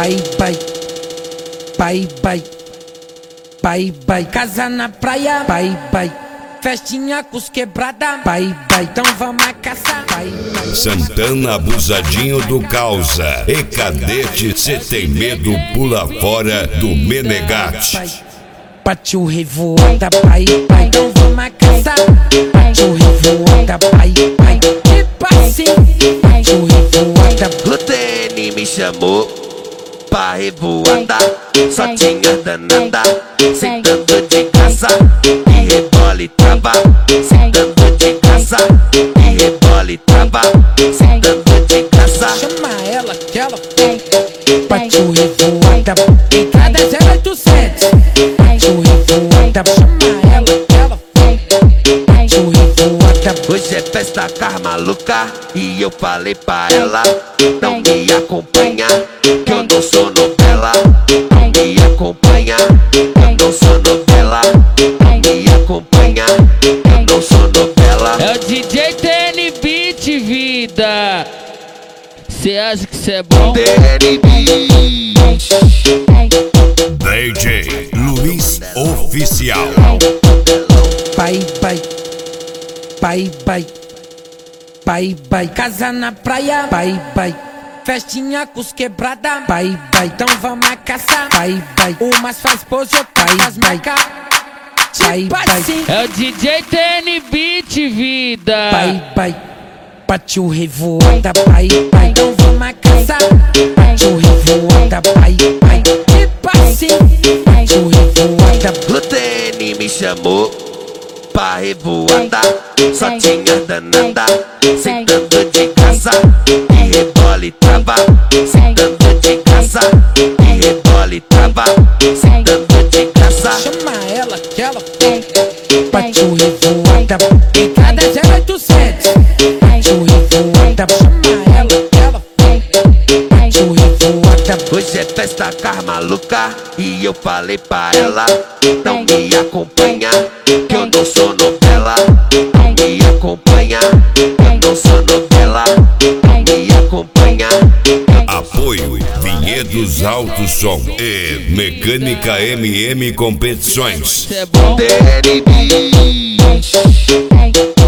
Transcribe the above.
Vai, casa na praia, vai, festinha com os quebrada, vai, então vamos a caçar, vai. Santana abusadinho do causa, e cadete, cê tem medo, pula fora do Menegate. Partiu revoada, vai, então vamos a caçar. Partiu revoada, vai, tipo assim. Partiu revoada. O TN me chamou pra revoada, só tinha danada, sentando de casa, e rebola e trava, sentando de casa, e rebola e trava, sentando de casa. Chama ela que ela partiu revoada, entrada 0800. Partiu revoada, chama ela que ela partiu revoada. Hoje é festa com as maluca, e eu falei pra ela não me acompanha, que eu não sou novela. Não me acompanha, eu não sou novela. Não me acompanha, eu não sou novela. É o DJ TN Beat, vida. Cê acha que cê é bom? TN Beat. DJ Luiz Oficial. Vai, casa na praia, vai, festinha com os quebrada, vai, então vamos a caçar, vai, umas faz pose, outras faz marca, tipo assim. É o DJ TN Beat, vida. Vai, partiu revoada, vai, então vamos a caçar. Partiu revoada, vai, tipo assim. Partiu revoada. O TN me chamou pra revoada, só tinha danada, sentando de casa, e rebola e trava, sentando de casa, e rebola e trava, sentando de casa. Chama ela que ela partiu revoada, entrada 0800. Partiu revoada, chama ela que ela partiu revoada. Hoje é festa com as maluca, e eu falei pra ela não me acompanha, que eu não sou novela. Não me acompanha, eu não sou novela. Não me acompanha. Apoio Vinhedos Alto Som e Mecânica MM Competições. Cê é bom? TN Beat.